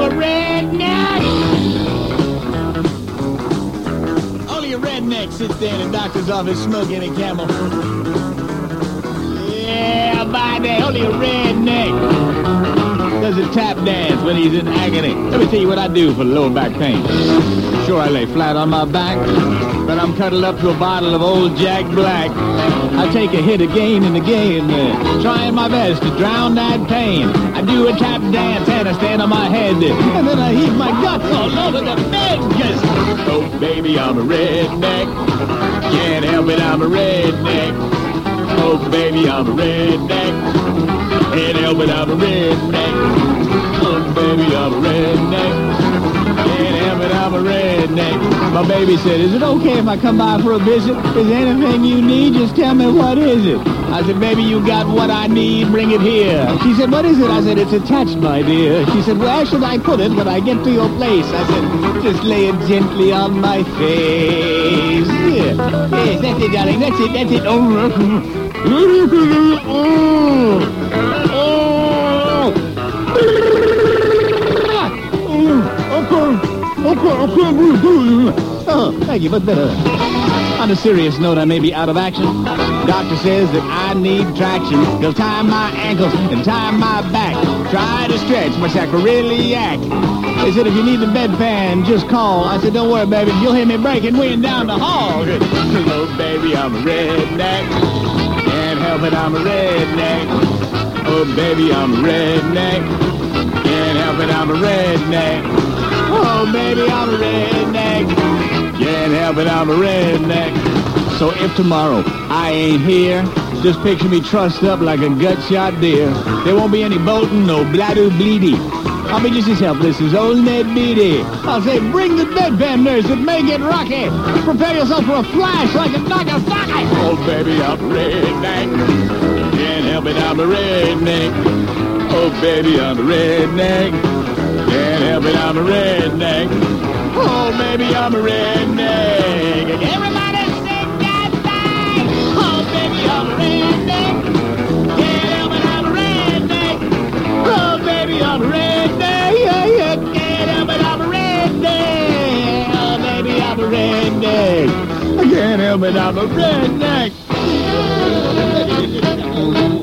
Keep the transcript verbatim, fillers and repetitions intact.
a redneck? Only a redneck sits there in the doctor's office smoking a Camel. Yeah, by day, only a redneck does a tap dance when he's in agony. Let me tell you what I do for lower back pain. Sure, I lay flat on my back, but I'm cuddled up to a bottle of old Jack Black. I take a hit again and again, uh, trying my best to drown that pain. I do a tap dance and I stand on my head, and then I heave my guts all over the bed. Yes. Oh, baby, I'm a redneck. Can't help it, I'm a redneck. Oh, baby, I'm a redneck. Can't help it, I'm a redneck. Oh, baby, I'm a redneck. Can't help it, I'm a redneck. My baby said, is it okay if I come by for a visit? Is there anything you need? Just tell me what is it. I said, baby, you got what I need. Bring it here. She said, what is it? I said, it's attached, my dear. She said, where should I put it when I get to your place? I said, just lay it gently on my face. Here. Yes, that's it, darling. That's it, that's it. Oh, oh. Oh, thank you, but better. On a serious note, I may be out of action. Doctor says that I need traction. He'll tie my ankles and tie my back. Try to stretch my sacroiliac. They said, if you need the bedpan, just call. I said, don't worry, baby. You'll hear me breaking wind down the hall. Oh, baby, I'm a redneck. Can't help it, I'm a redneck. Oh, baby, I'm a redneck. Can't help it, I'm a redneck. Oh, baby, I'm a redneck. Can't help it, I'm a redneck. So if tomorrow I ain't here, just picture me trussed up like a gut-shot deer. There won't be any bolting, no bladoo-bleedy. I'll be just as helpless as old Ned Beatty. I'll say, bring the bedpan, nurse, and make it rocky. Prepare yourself for a flash like a Nagasaki. Oh, baby, I'm a redneck. Can't help it, I'm a redneck. Oh, baby, I'm a redneck. Can't help it, I'm a redneck. Oh, baby, I'm a redneck. Everybody sing that thing. Oh, baby, I'm a redneck. Can't help it, I'm a redneck. Oh, baby, I'm a redneck. Yeah, yeah. Can't help it, I'm a redneck. Oh, baby, I'm a redneck. I can't help it, I'm a redneck.